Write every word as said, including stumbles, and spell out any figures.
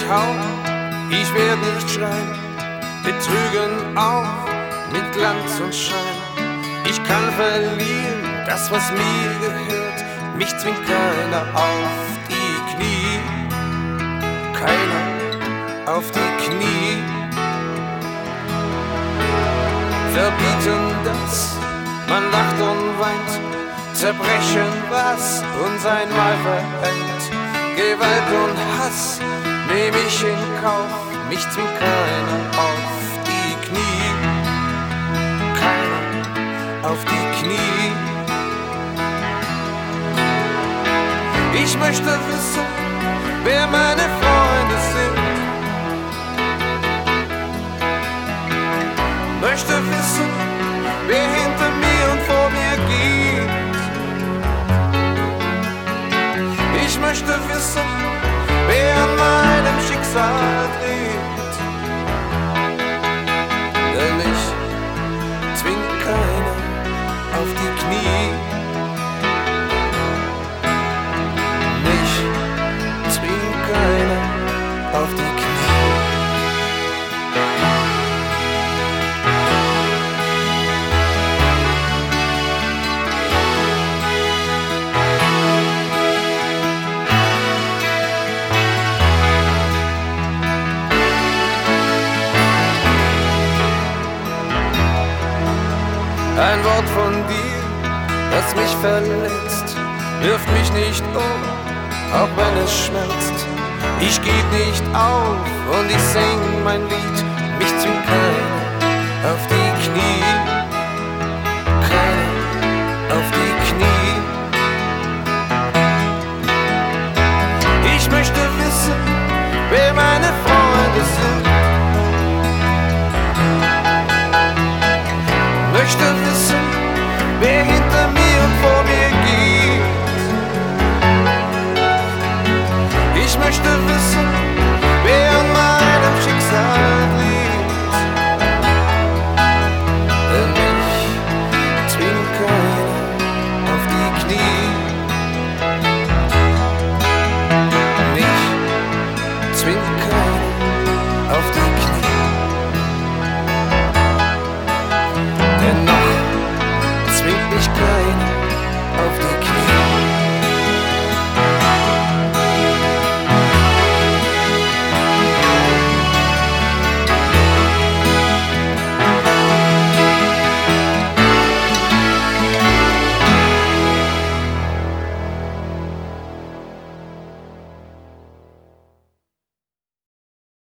Traum, ich werd nicht schreien, betrügen auch mit Glanz und Schein. Ich kann verlieren, das was mir gehört, mich zwingt keiner auf die Knie, keiner auf die Knie. Verbieten das, man lacht und weint, zerbrechen was uns einmal verhängt. Gewalt und Hass nehm ich in Kauf, mich zwingt keiner auf die Knie, keiner auf die Knie. Ich möchte wissen, wer meine Freunde sind, möchte wissen, wer hinter mir und vor mir geht. Ich möchte wissen, wer an meinem Schicksal dreht, denn ich zwing keiner auf die Knie. Mich zwing keiner auf die Knie. Ein Wort von dir, das mich verletzt, wirft mich nicht um, auch wenn es schmerzt. Ich geb nicht auf und ich sing mein Lied, mich zwingt keiner auf die Knie, keiner auf die Knie. Ich möchte wissen, wer meine Freunde sind, möchte wissen, wer hinter mir und vor mir geht. Ich möchte wissen, wer an meinem Schicksal liegt, denn mich zwingt keiner auf die Knie. Mich zwingt keiner auf die Knie. Denn noch zwingt mich keiner auf die Knie.